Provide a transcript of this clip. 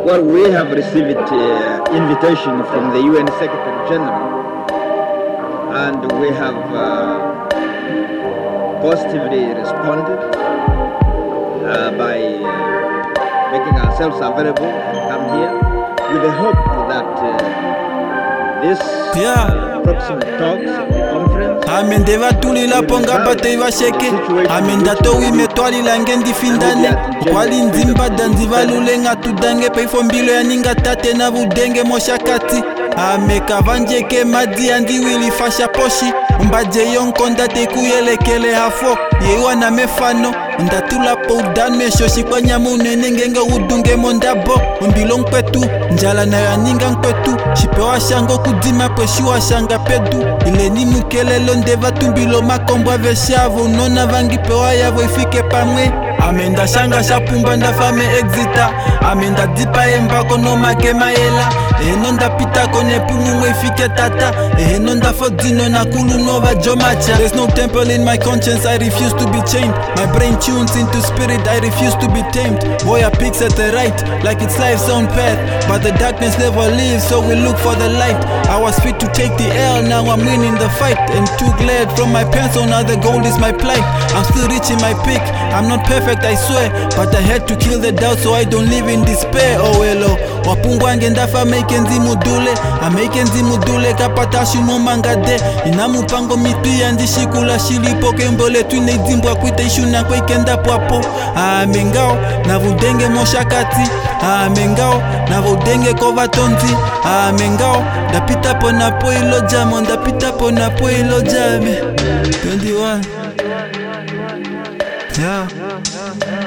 Well, we have received invitation from the UN Secretary General, and we have positively responded by making ourselves available and come here with the hope that this proximate talks conference amendeva tulila ponga bate vasheke amendato wimetwali lange ndifindane kwali nzimba danzivalulenga tudange peifo mbilo ya ninga tate na budenge moshakati amekavanjeke madi andi wili fasha poshi mbaje yonkonda tekuyelekele hafo yewa na mefano ndatula poudan meshoshi kwa nyamunene ngenge udunge mondabo mbilo nkwetu njala na yaninga nkwetu shipewa shango kudima preshiwa shanga pedu ileni mukelelo ndeva tumbilo makombwa veshavu nona vangi pewa yavo ifike pamwe amenda shanga shapumba ndafame exita amenda dipa embako no makema ela eno ndapita kone pumungwe ifike tata eno ndafodino na kulu nova jomacha. There's no temple in my conscience, I refuse to be chained. My brain tunes into spirit, I refuse to be tamed. Boy, I picks at the right, like it's life's own path. But the darkness never leaves, so we look for the light. I was fit to take the L, now I'm winning the fight. And too glad from my pencil, now the gold is my plight. I'm still reaching my peak, I'm not perfect, I swear. But I had to kill the doubt so I don't live in despair. Oh hello, wapungwange ndafa make nzimudule. I make nzimudule kapata shimo mangade. Inamupango mitu yandishikula shilipo kembole tuine dzimbwa kuita ishuna kwa ikenda pwapo. Amengao na vudenge moshakati. Amengao na vudenge kovatonzi. Amengao ndapita pona po ilo jamo. Ndapita pona po ilo jame 21 Yeah